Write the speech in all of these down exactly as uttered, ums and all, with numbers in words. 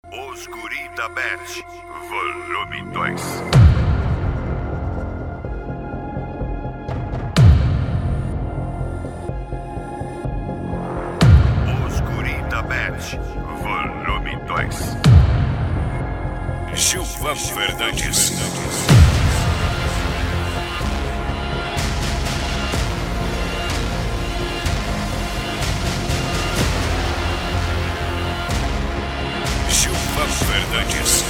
Os Guri da Bet, volume dois. Os Guri da Bet, volume dois. Gilvan Fernandes. Gilvan Fernandes.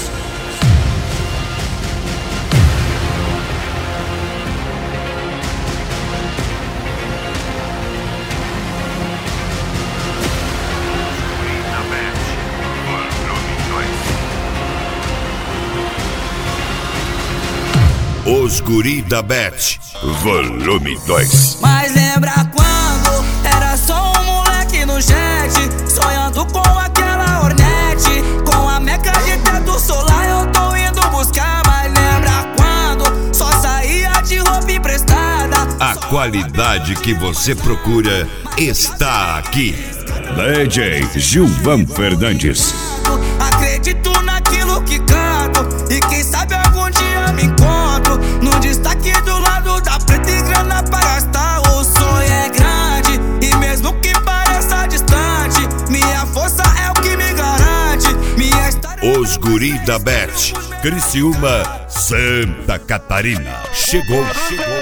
Os Guri da Bet, volume dois. Mas lembra quando era só um moleque no jet, sonhando com aquela Hornet, com a meca de teto solar eu tô indo buscar. Mas lembra quando só saía de roupa emprestada? A qualidade que você procura está aqui. D J Gilvan Fernandes. Acredito naquilo que canto, e quem sabe algum dia me encontro no destaque do lado da preta e grana pra gastar. O sonho é grande e mesmo que pareça distante, minha força é o que me garante. Minha história. Os Guri da Bet, Criciúma, Santa Catarina. Chegou, chegou.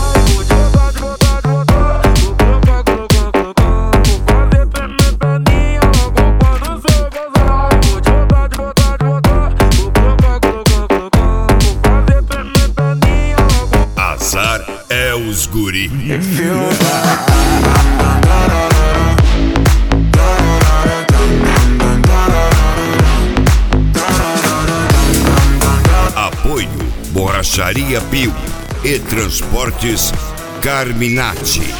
Azar é os Guri. Apoio Borracharia Pio e Transportes Carminati.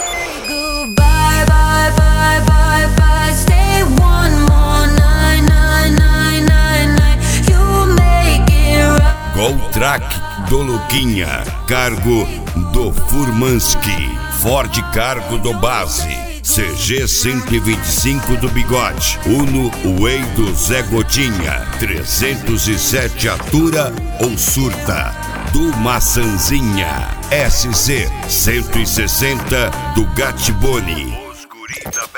Goltrack do Luquinha, cargo do Furmanski, Ford Cargo do Base, C G cento e vinte e cinco do Bigode, Uno Way do Zé Gotinha, trezentos e sete Atura ou Surta, do Maçanzinha, S C cento e sessenta do Gatiboni. Os Guri da